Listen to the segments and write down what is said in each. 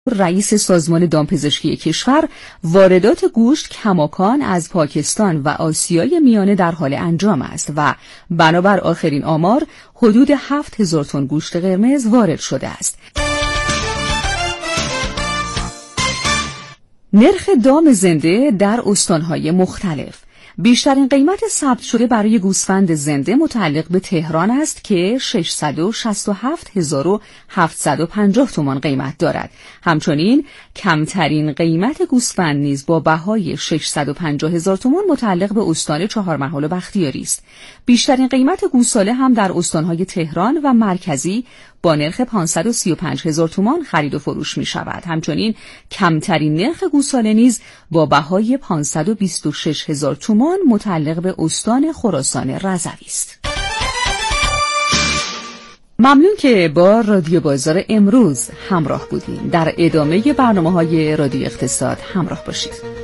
رئیس سازمان دامپزشکی کشور، واردات گوشت کماکان از پاکستان و آسیای میانه در حال انجام است و بنابر آخرین آمار حدود 7000 تن گوشت قرمز وارد شده است. نرخ دام زنده در استانهای مختلف. بیشترین قیمت ثبت شده برای گوسفند زنده متعلق به تهران است که 667750 تومان قیمت دارد. همچنین کمترین قیمت گوسفند نیز با بهای 650,000 تومان متعلق به استان چهارمحال و بختیاری است. بیشترین قیمت گوساله هم در استانهای تهران و مرکزی با نرخ 535,000 تومان خرید و فروش می شود. همچنین کمترین نرخ گوساله نیز با بهای 526,000 تومان متعلق به استان خراسان رضوی است. ممنون که با رادیو بازار امروز همراه بودیم. در ادامه برنامه‌های رادیو اقتصاد همراه باشید.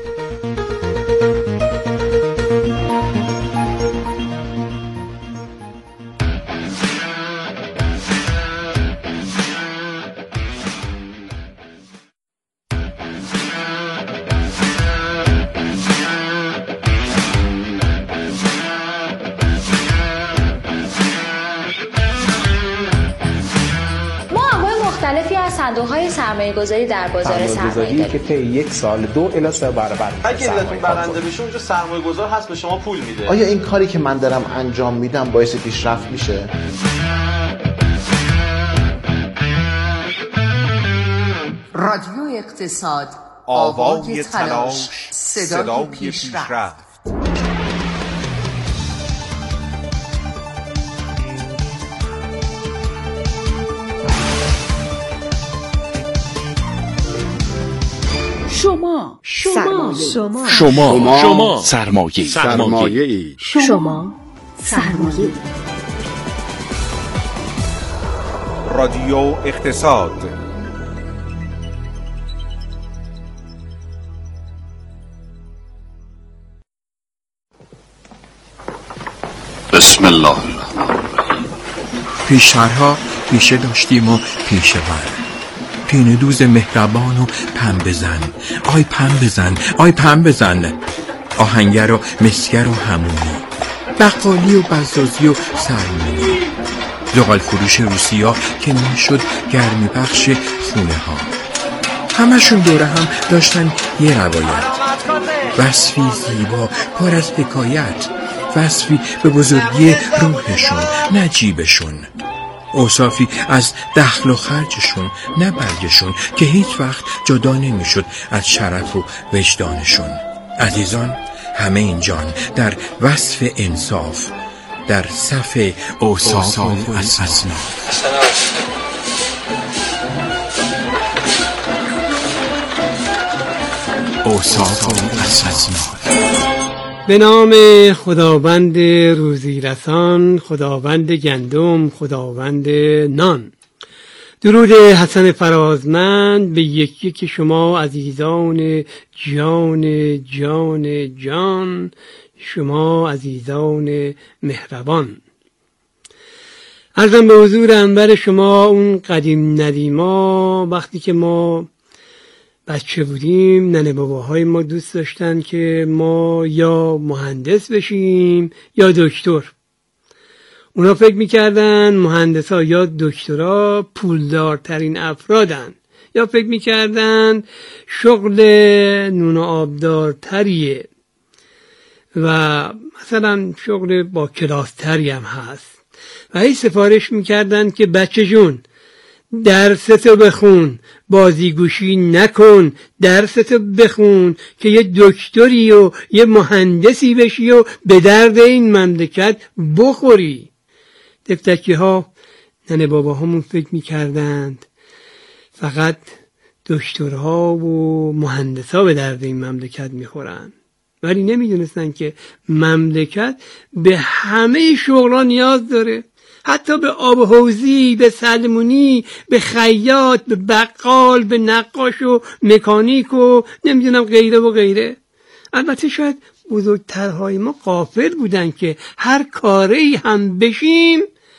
صندوق‌های سرمایه‌گذاری در بازار سرمایه‌داری که طی یک سال 2 الی 3 برابر اگه علتون برنده بشه اونجا سرمایه‌گذار هست به شما پول میده. آیا این کاری که من دارم انجام میدم باعث پیشرفت میشه؟ رادیو اقتصاد، آوای تلاش، صدای پیشرفت. شما سرمایه رادیو اقتصاد. بسم الله الرحمن الرحیم. پیشترها پیشه داشتیم و پیشه ور، پینه دوز مهربان و پن بزن، آی پن بزن، آی پن بزن، آهنگر و مسگر و همونی، بقالی و بزازی و سرمونی، زغال فروش روسیا که نشد گرمی بخش خونه ها. همشون دوره هم داشتن یه روایت، وصفی زیبا پر از حکایت، وصفی به بزرگی روحشون نه جیبشون، اوصافی از دخل و خرجشون نه برگشون که هیچ وقت جدا نمیشد از شرف و وجدانشون. عزیزان، همه اینجان در وصف انصاف، در صف اوصاف و اصناف. اوصاف و اصناف. به نام خداوند روزی رسان، خداوند گندم، خداوند نان. درود حسن فرازمند به یکی که شما عزیزان جان جان جان، شما عزیزان مهربان. عرضم به حضور انور شما اون قدیم ندیما، وقتی که ما بچه بودیم ننه باباهای ما دوست داشتن که ما یا مهندس بشیم یا دکتر. اونا فکر میکردن مهندسا یا دکترا پولدارترین افرادن، یا فکر میکردن شغل نون و آبدارتریه و مثلا شغل با کلاستری هم هست و هی سفارش میکردن که بچه جون درستو بخون، بازیگوشی نکن، درستو بخون که یه دکتری و یه مهندسی بشی و به درد این مملکت بخوری. دفترچی ها ننه بابا همون فکر میکردند فقط دکترها و مهندسا به درد این مملکت میخورن، ولی نمیدونستن که مملکت به همه شغلها نیاز داره، حتی به آب حوزی، به سلمونی، به خیاط، به بقال، به نقاش و مکانیک و نمیدونم غیره و غیره. البته شاید بزرگترهای ما غافل بودن که هر کاری هم بشیم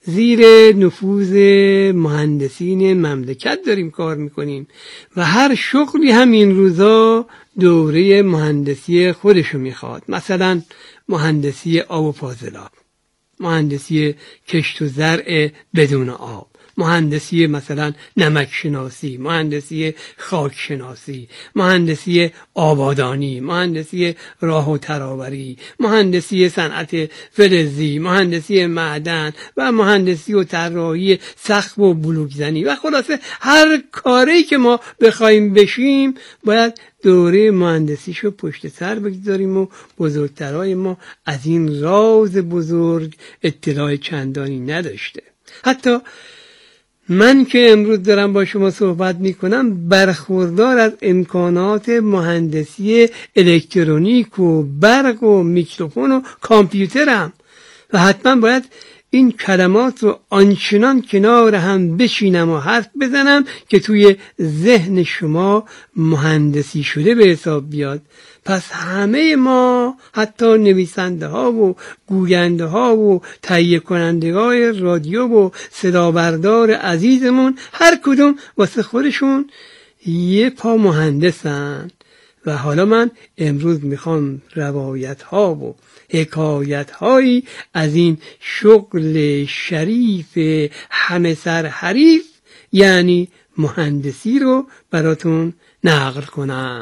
زیر نفوذ مهندسین مملکت داریم کار میکنیم و هر شغلی هم این روزا دوره مهندسی خودشو میخواد. مثلا مهندسی آب و فاضلاب، مهندسی کشت و زرع بدون آب، مهندسی مثلا نمک شناسی، مهندسی خاک شناسی، مهندسی آبادانی، مهندسی راه و ترابری، مهندسی صنعت فلزی، مهندسی معدن و مهندسی و طراحی سقف و بلوک‌زنی و خلاصه هر کاری که ما بخوایم بشیم باید دوره مهندسیشو پشت سر بگذاریم و بزرگترای ما از این راز بزرگ اطلاع چندانی نداشته. حتی من که امروز دارم با شما صحبت میکنم برخوردار از امکانات مهندسی الکترونیک و برق و میکروفون و کامپیوترم و حتما باید این کلمات رو آنچنان کنار هم بچینم و حرف بزنم که توی ذهن شما مهندسی شده به حساب بیاد. پس همه ما، حتی نویسنده ها و گوینده ها و تهیه کنندگان رادیو و صدابردار عزیزمون، هر کدوم واسه خودشون یه پا مهندسن. و حالا من امروز میخوام روایت ها و حکایت هایی از این شغل شریف همه سر حریف یعنی مهندسی رو براتون نقل کنم.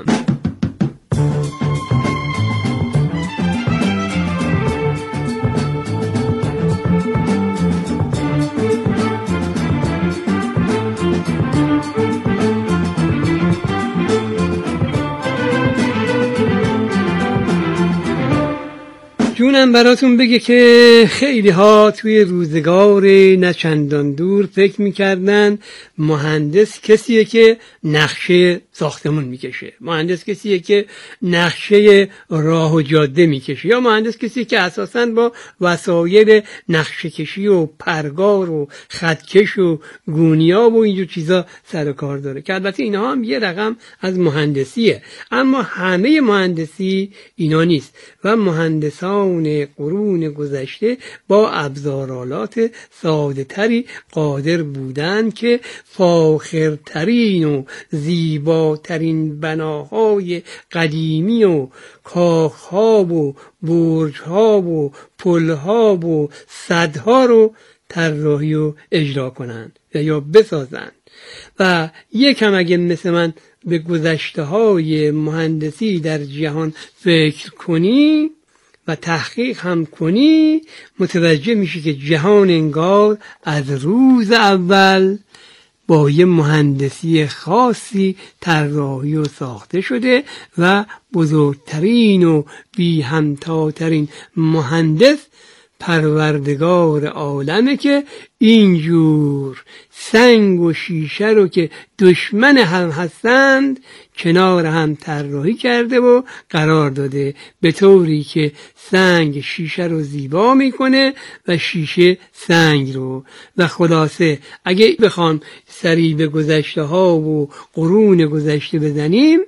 جونم براتون بگه که خیلی ها توی روزگار نچندان دور فکر میکردن مهندس کسیه که نقشه ساختمون میکشه، مهندس کسیه که نقشه راه و جاده میکشه، یا مهندس کسیه که اساساً با وسایل نقشه کشی و پرگار و خطکش و گونیاب و اینجور چیزا سر و کار داره، که البته اینا هم یه رقم از مهندسیه، اما همه مهندسی اینا نیست. و مهندسان قرون گذشته با ابزارالات ساده تری قادر بودند که فاخرترین و زیباترین بناهای قدیمی و کاخها و برجها و پلها و سدها رو طراحی و اجرا کنند یا بسازند. و یکم اگه مثل من به گذشته های مهندسی در جهان فکر کنی و تحقیق هم کنی، متوجه میشی که جهان انگار از روز اول با یه مهندسی خاصی طراحی و ساخته شده و بزرگترین و بی همتاترین مهندس پروردگار عالمه که اینجور سنگ و شیشه رو که دشمن هم هستند کنار هم طراحی کرده و قرار داده به طوری که سنگ شیشه رو زیبا میکنه و شیشه سنگ رو. و خلاصه اگه بخوام سری به گذشته ها و قرون گذشته بزنیم،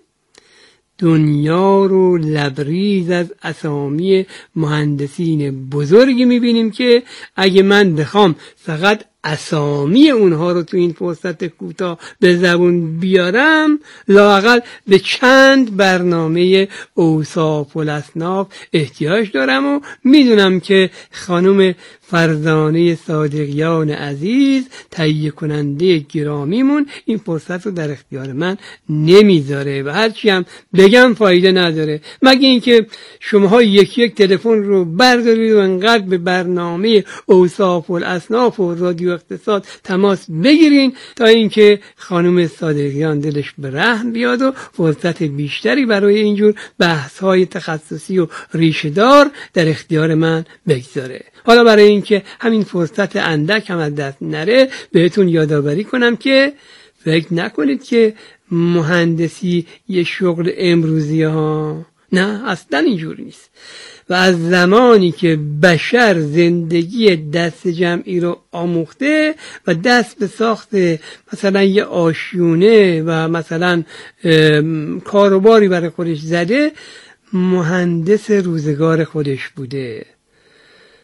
دنیا رو لبریز از اسامی مهندسین بزرگی میبینیم که اگه من بخوام فقط اسامی اونها رو تو این فرصت کوتاه به زبون بیارم، لااقل به چند برنامه اوصاف و الاصناف احتیاج دارم و میدونم که خانم فرزانه صادقیان عزیز تهیه کننده گرامیمون این فرصت رو در اختیار من نمیذاره و هرچی هم بگم فایده نداره، مگه اینکه شماها یک تلفن رو بردارید و انقدر به برنامه اوصاف و الاصناف و رادیو اقتصاد تماس بگیرین تا اینکه خانم صادقیان دلش به رحم بیاد و فرصت بیشتری برای اینجور بحث‌های تخصصی و ریشه‌دار در اختیار من بگذاره. حالا برای اینکه همین فرصت اندک هم از دست نره بهتون یادآوری کنم که فکر نکنید که مهندسی یه شغل امروزی ها، نه اصلا اینجوری نیست. و از زمانی که بشر زندگی دست جمعی رو آموخته و دست به ساخت مثلا یه آشیونه و مثلا کاروباری برای خودش زده، مهندس روزگار خودش بوده.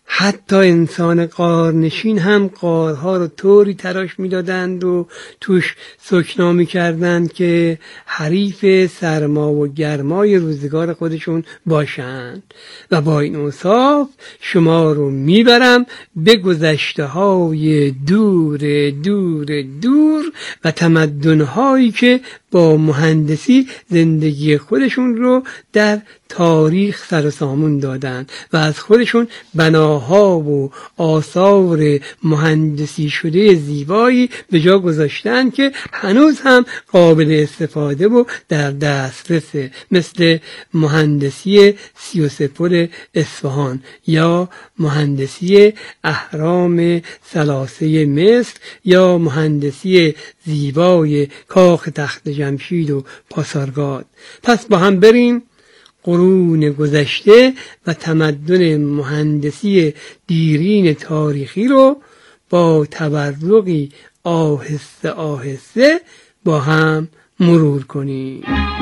حتی انسان غارنشین هم غارها رو طوری تراش میدادند و توش سکنا میکردند که حریف سرما و گرمای روزگار خودشون باشند. و با این اوصاف شما رو میبرم به گذشته های دور دور دور و تمدن‌هایی که با مهندسی زندگی خودشون رو در تاریخ سر و سامون دادن و از خودشون بناها و آثار مهندسی شده زیبایی به جا گذاشتن که هنوز هم قابل استفاده و در دسترسه، مثل مهندسی 33 پل اصفهان یا مهندسی اهرام ثلاثه مصر یا مهندسی زیبای کاخ تخت جمشید و پاسارگاد. پس با هم بریم قرون گذشته و تمدن مهندسی دیرین تاریخی رو با تبرقی آهسته آهسته با هم مرور کنیم.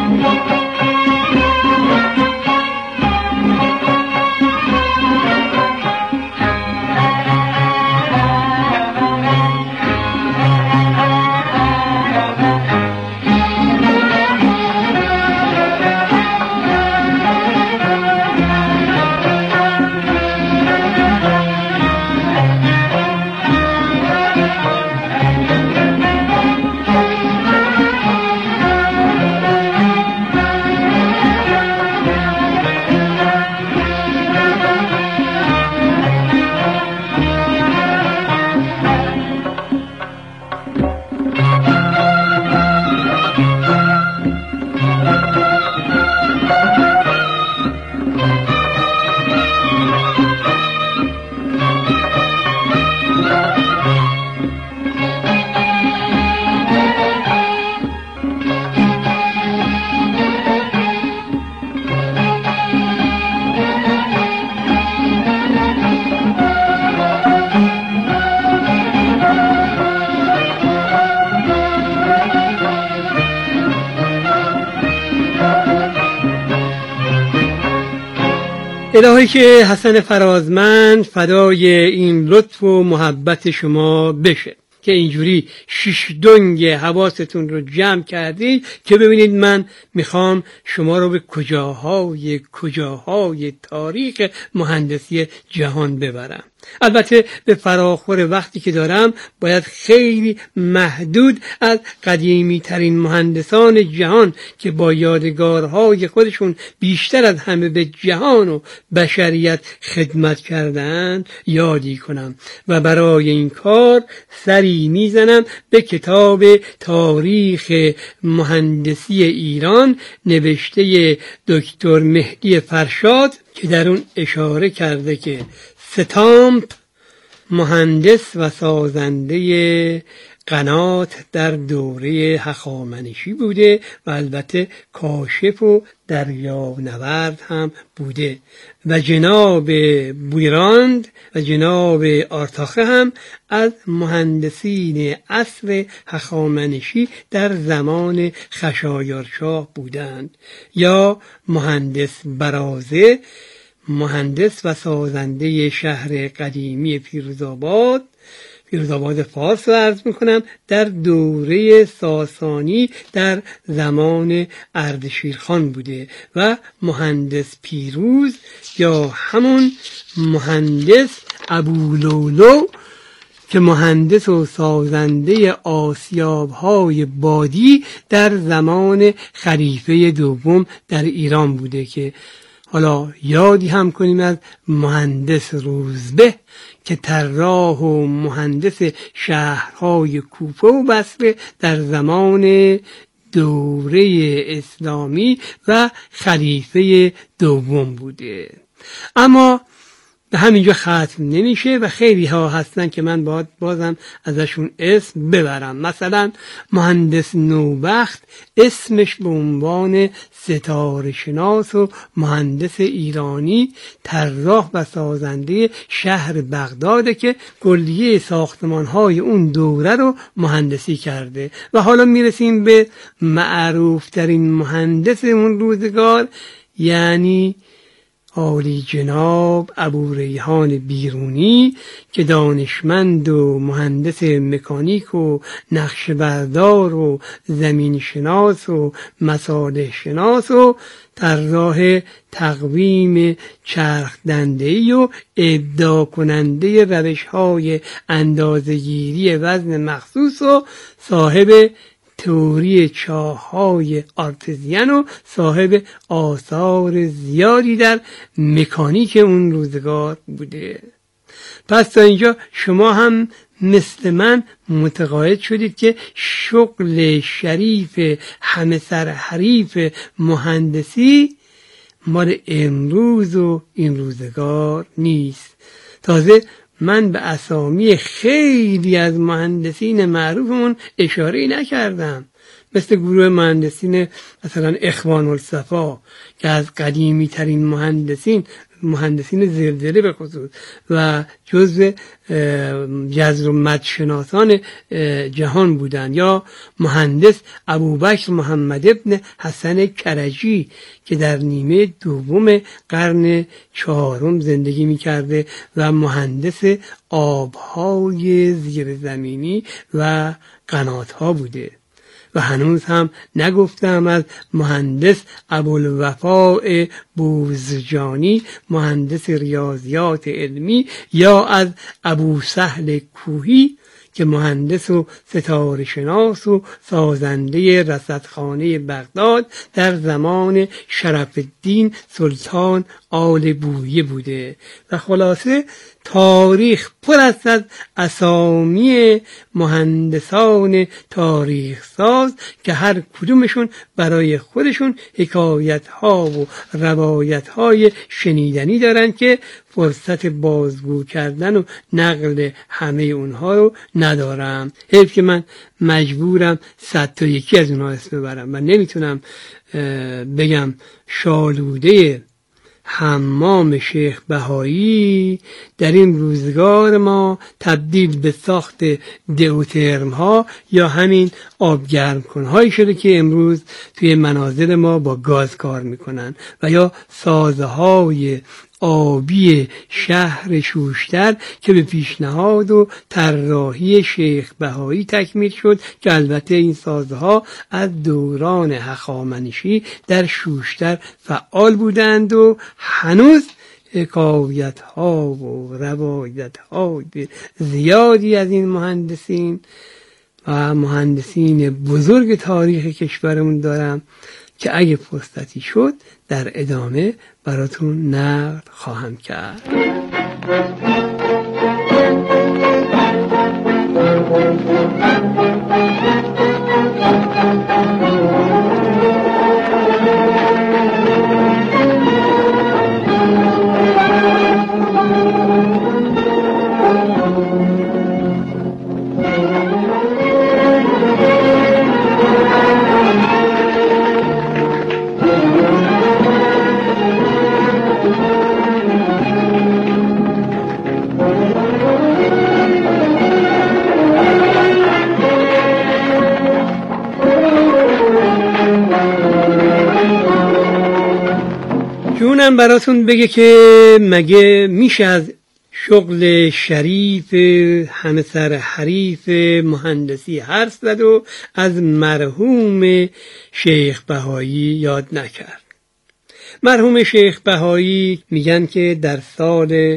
الهی که حسن فرازمند فدای این لطف و محبت شما بشه که اینجوری شش دنگ حواستون رو جمع کردید که ببینید من میخوام شما رو به کجاهای تاریخ مهندسی جهان ببرم. البته به فراخور وقتی که دارم باید خیلی محدود از قدیمی ترین مهندسان جهان که با یادگارهای خودشون بیشتر از همه به جهان و بشریت خدمت کردند یادی کنم و برای این کار سری میزنم به کتاب تاریخ مهندسی ایران نوشته دکتر مهدی فرشاد که در اون اشاره کرده که ستامپ مهندس و سازنده قنات در دوره هخامنشی بوده و البته کاشف و دریانورد هم بوده و جناب بویراند و جناب آرتاخه هم از مهندسین عصر هخامنشی در زمان خشایارشاه بودند. یا مهندس برازه مهندس و سازنده شهر قدیمی پیروزآباد فارس رو عرض میکنم در دوره ساسانی در زمان اردشیرخان بوده و مهندس پیروز یا همون مهندس ابولولو که مهندس و سازنده آسیاب‌های بادی در زمان خلیفه دوم در ایران بوده که حالا یادی هم کنیم از مهندس روزبه که طراح و مهندس شهرهای کوفه و بصره در زمان دوره اسلامی و خلیفه دوم بوده. اما به همینجا ختم نمیشه و خیلی ها هستن که من باید بازم ازشون اسم ببرم. مثلا مهندس نوبخت اسمش به عنوان ستاره شناس و مهندس ایرانی طراح و سازنده شهر بغداد که کلیه ساختمان های اون دوره رو مهندسی کرده. و حالا میرسیم به معروف ترین مهندس اون روزگار، یعنی عالی جناب ابو ریحان بیرونی که دانشمند و مهندس مکانیک و نقشه بردار و زمین شناس و مصالح شناس و طراح تقویم چرخ دنده‌ای و ابداع کننده روش‌های اندازه‌گیری وزن مخصوص و صاحب تئوری چاه‌های آرتزین و صاحب آثار زیادی در مکانیک اون روزگار بوده. پس تا اینجا شما هم مثل من متقاعد شدید که شغل شریف همه سر حریف مهندسی مال امروز و این روزگار نیست. تازه من به اسامی خیلی از مهندسین معروفمون اشاره نکردم، مثل گروه مهندسین مثلا اخوان الصفا که از قدیمی ترین مهندسین زلزله به خصوص و جزو جذر و مدشناسان جهان بودند، یا مهندس ابوبکر محمد ابن حسن کرجی که در نیمه دوم قرن 4 زندگی می‌کرده و مهندس آب‌های زیرزمینی و قنات‌ها بوده. و هنوز هم نگفتم از مهندس ابوالوفاء بوزجانی مهندس ریاضیات علمی، یا از ابو سهل کوهی که مهندس و ستاره شناس و سازنده رصدخانه بغداد در زمان شرف الدین سلطان آل بویه بوده. و خلاصه تاریخ پر است از اسامی مهندسان تاریخ ساز که هر کدومشون برای خودشون حکایت ها و روایت های شنیدنی دارن که فرصت بازگو کردن و نقل همه اونها رو ندارم. حیف که من مجبورم 100 تا یکی از اونها اسم ببرم و نمیتونم بگم شالوده حمام شیخ بهایی در این روزگار ما تبدیل به ساخت دئوترم ها یا همین آبگرم کن هایی شده که امروز توی منازل ما با گاز کار میکنن، و یا سازهای آبی شهر شوشتر که به پیشنهاد و طراحی شیخ بهایی تکمیل شد که البته این سازها از دوران هخامنشی در شوشتر فعال بودند و هنوز حکایت ها و روایت ها زیادی از این مهندسین و مهندسین بزرگ تاریخ کشورمون دارم که اگه فرصتی شد در ادامه براتون نقل خواهم کرد. جونم براتون بگه که مگه میشه از شغل شریف همه سر حریف مهندسی حرف زد و از مرحوم شیخ بهایی یاد نکرد. مرحوم شیخ بهایی میگن که در سال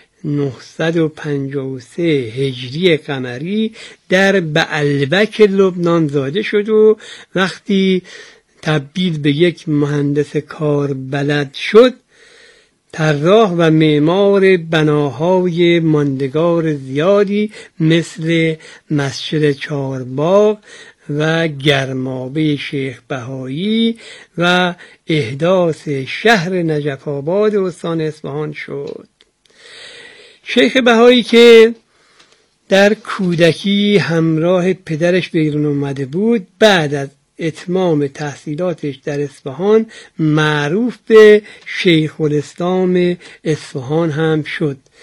953 هجری قمری در بعلبک لبنان زاده شد و وقتی تبدیل به یک مهندس کار بلد شد، طراح و معمار بناهای ماندگار زیادی مثل مسجد چارباغ و گرمابه شیخ بهایی و احداث شهر نجف آباد استان اصفهان شد. شیخ بهایی که در کودکی همراه پدرش بیرون اومده بود، بعد از اتمام تحصیلاتش در اصفهان معروف به شیخ الاسلام اصفهان هم شد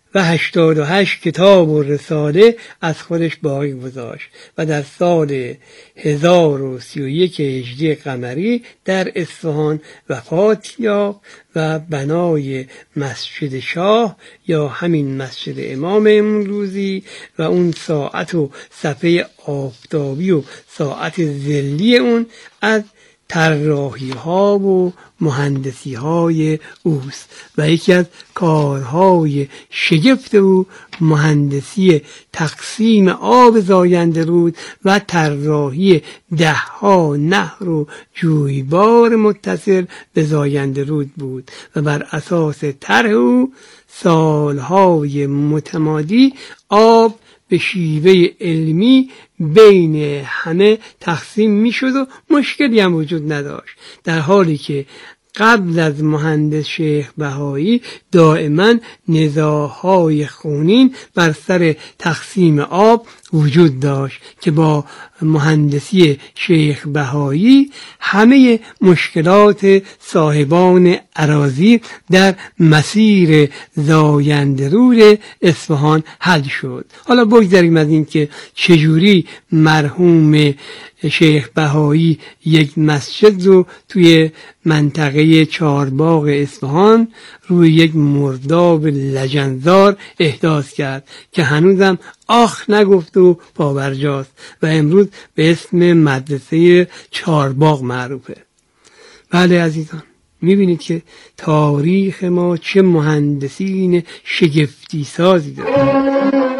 و 88 کتاب و رساله از خودش باقی گذاشت و در سال 1031 هجری قمری در اصفهان وفات یافت و بنای مسجد شاه یا همین مسجد امام امروزی و اون ساعت و صفحه آفتابی و ساعت ظلی اون از طراحی ها و مهندسی های اوست و یکی از کارهای شگفت او مهندسی تقسیم آب زاینده رود و طراحی 10 نهر و جویبار متصل به زاینده رود بود و بر اساس طرح او سالهای متمادی آب به شیوه علمی بین همه تقسیم می شد و مشکلی هم وجود نداشت، در حالی که قبل از مهندس شیخ بهایی دائما نزاعهای خونین بر سر تقسیم آب وجود داشت که با مهندسی شیخ بهایی همه مشکلات صاحبان اراضی در مسیر زاینده رود اصفهان حل شد. حالا بگذاریم از این که چجوری مرحوم شیخ بهایی یک مسجد رو توی منطقه چهارباغ اصفهان روی یک مرداب لجنزار احداث کرد که هنوزم آخ نگفت و پابرجاست و امروز به اسم مدرسه چهارباغ معروفه. بله عزیزان، میبینید که تاریخ ما چه مهندسین شگفتی سازی داره.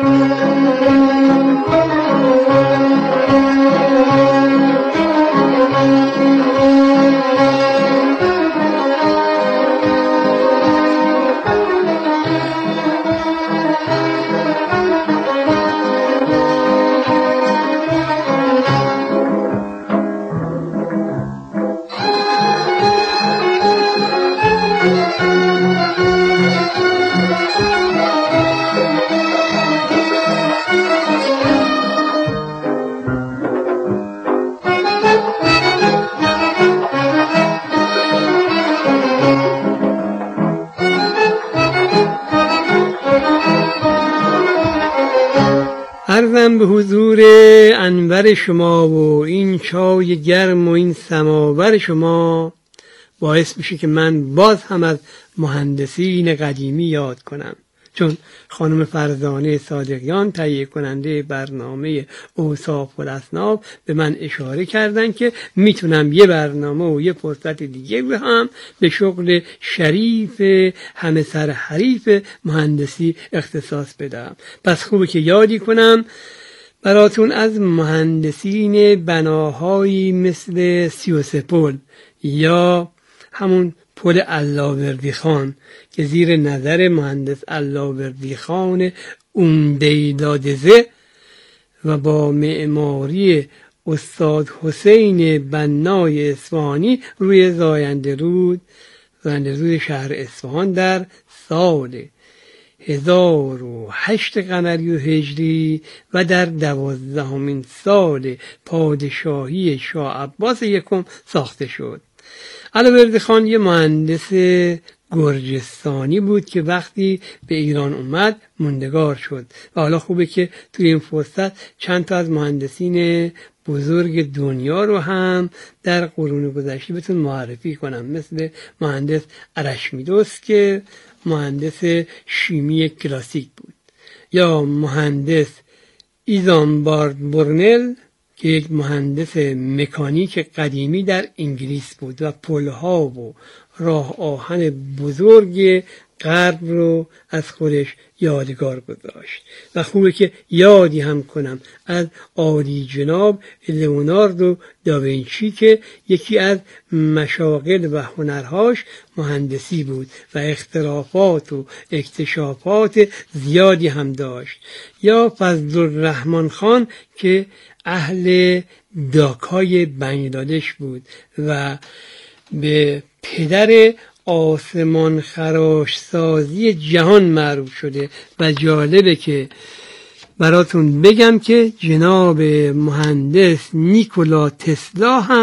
عرضم به حضور انور شما و این چای گرم و این سماور شما باعث میشه که من باز هم از مهندسین قدیمی یاد کنم، چون خانم فرزانه صادقیان تهیه کننده برنامه اوصاف الاصناف به من اشاره کردن که میتونم یه برنامه و یه فرصت دیگه رو هم به شغل شریف همه سر حریف مهندسی اختصاص بدم. پس خوبه که یادی کنم براتون از مهندسین بناهایی مثل 33 پل یا همون پل علاوردی خان که زیر نظر مهندس علاوردی خان اوندیدادزه و با معماری استاد حسین بنای اصفهانی روی زاینده رود شهر اصفهان در سال 1008 قمری و هجری و در 12مین سال پادشاهی شاه عباس یکم ساخته شد. علاوردی خان یه مهندس گرجستانی بود که وقتی به ایران اومد موندگار شد و حالا خوبه که توی این فرصت چند تا از مهندسین بزرگ دنیا رو هم در قرون گذشته بهتون معرفی کنم، مثل مهندس ارشمیدس که مهندس شیمی کلاسیک بود، یا مهندس ایزانبارد برنل که یک مهندس مکانیک قدیمی در انگلیس بود و پلها و راه آهن بزرگ غرب رو از خودش یادگار گذاشت. و خوبه که یادی هم کنم از عالی جناب لئوناردو داوینچی که یکی از مشاغل و هنرهاش مهندسی بود و اخترافات و اکتشافات زیادی هم داشت، یا فضلالرحمن خان که اهل داکای بنگلادش بود و به پدر آسمان خراش سازی جهان معروف شده. و جالبه که براتون بگم که جناب مهندس نیکولا تسلا هم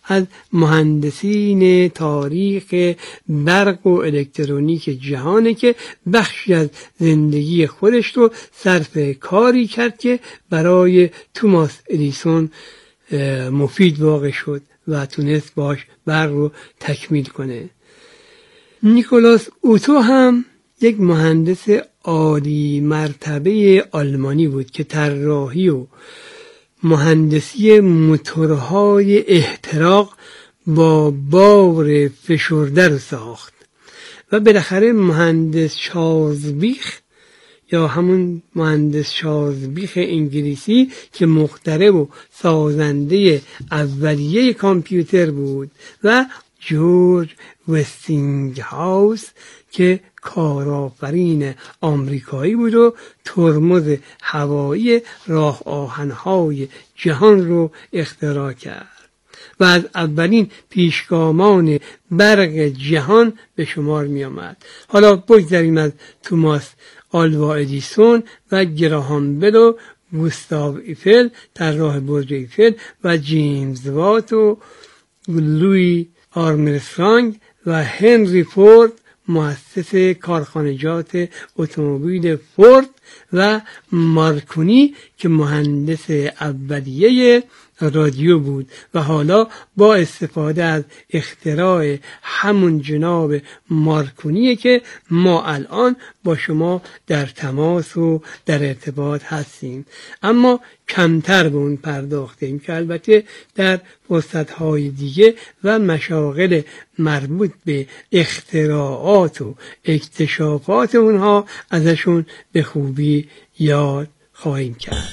از مهندسین تاریخ برق و الکترونیک جهانه که بخشی از زندگی خودش رو صرف کاری کرد که برای توماس ادیسون مفید واقع شد و تونست باش برق رو تکمیل کنه. نیکولاس اوتو هم یک مهندس عالی مرتبه آلمانی بود که طراحی و مهندسی موتورهای احتراق با بار فشرده رو ساخت و بالاخره مهندس چارلز بیخ یا همون مهندس چارلز بیخ انگلیسی که مخترع و سازنده اولیه کامپیوتر بود و جورج وستینگهاوس که کارآفرین آمریکایی بود و ترمز هوایی راه آهن‌های جهان رو اختراع کرد و از اولین پیشگامان برق جهان به شمار می آمد. حالا بگذاریم از توماس آلوا ادیسون و گراهام بل و گوستاو ایفل طراح برج ایفل و جیمز وات و لوی آرمسترانگ و هنری فورد مؤسس کارخانجات اتومبیل فورد و مارکونی که مهندس اولیه رادیو بود و حالا با استفاده از اختراع همون جناب مارکونیه که ما الان با شما در تماس و در ارتباط هستیم، اما کمتر به اون پرداختیم که البته در فرصت‌های دیگه و مشاغل مربوط به اختراعات و اکتشافات اونها ازشون به خوبی یاد خواهیم کرد.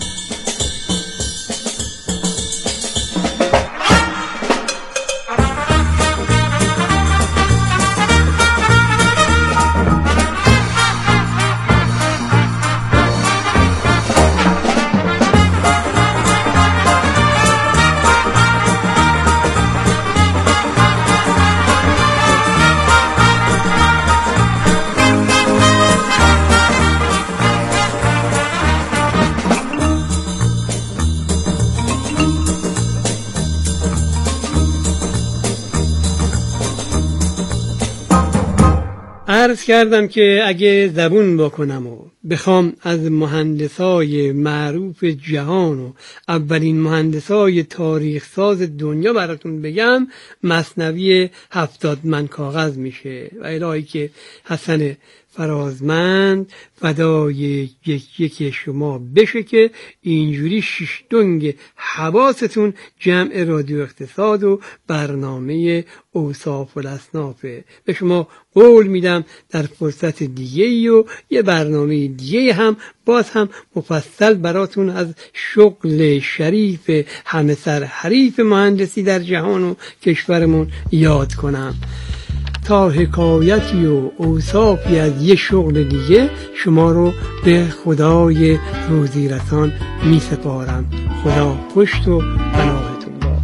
عرض کردم که اگه زبون بکنم و بخوام از مهندسای معروف جهان و اولین مهندسای تاریخ ساز دنیا براتون بگم، مثنوی 70 من کاغذ میشه و الهی که حسن فرازمند فدای یکی شما بشه که اینجوری شش دنگ حواستون جمع رادیو اقتصاد و برنامه اوصاف الاصنافه. به شما قول میدم در فرصت دیگه و یه برنامه دیگه هم باز هم مفصل براتون از شغل شریف همه سر حریف مهندسی در جهان و کشورمون یاد کنم. تا حکایتی و اوصافی از یه شغل دیگه شما رو به خدای روزی رسان می سپارم. خدا پشت و پناهتون باد.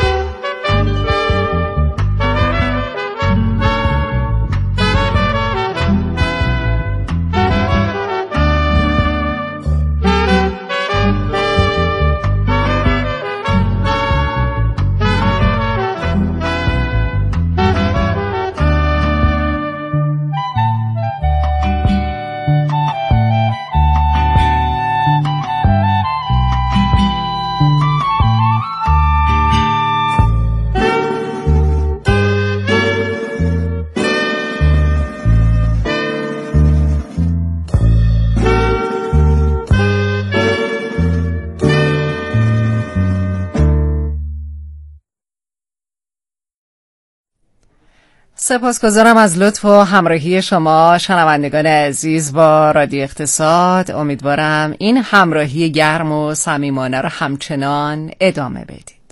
سپاسگزارم از لطف و همراهی شما شنوندگان عزیز با رادیو اقتصاد. امیدوارم این همراهی گرم و صمیمانه رو همچنان ادامه بدید.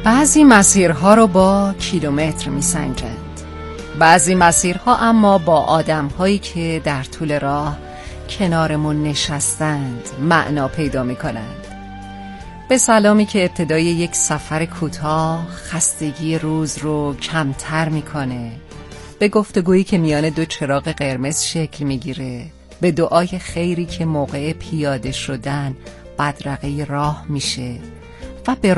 بعضی مسیرها رو با کیلومتر میسنجند، بعضی مسیرها اما با آدم‌هایی که در طول راه کنارمون نشستند معنا پیدا می‌کنند. به سلامی که ابتدای یک سفر کوتاه خستگی روز رو کمتر می‌کنه، به گفتگویی که میان دو چراغ قرمز شکل می‌گیره، به دعای خیری که موقع پیاده شدن بدرقه راه میشه و به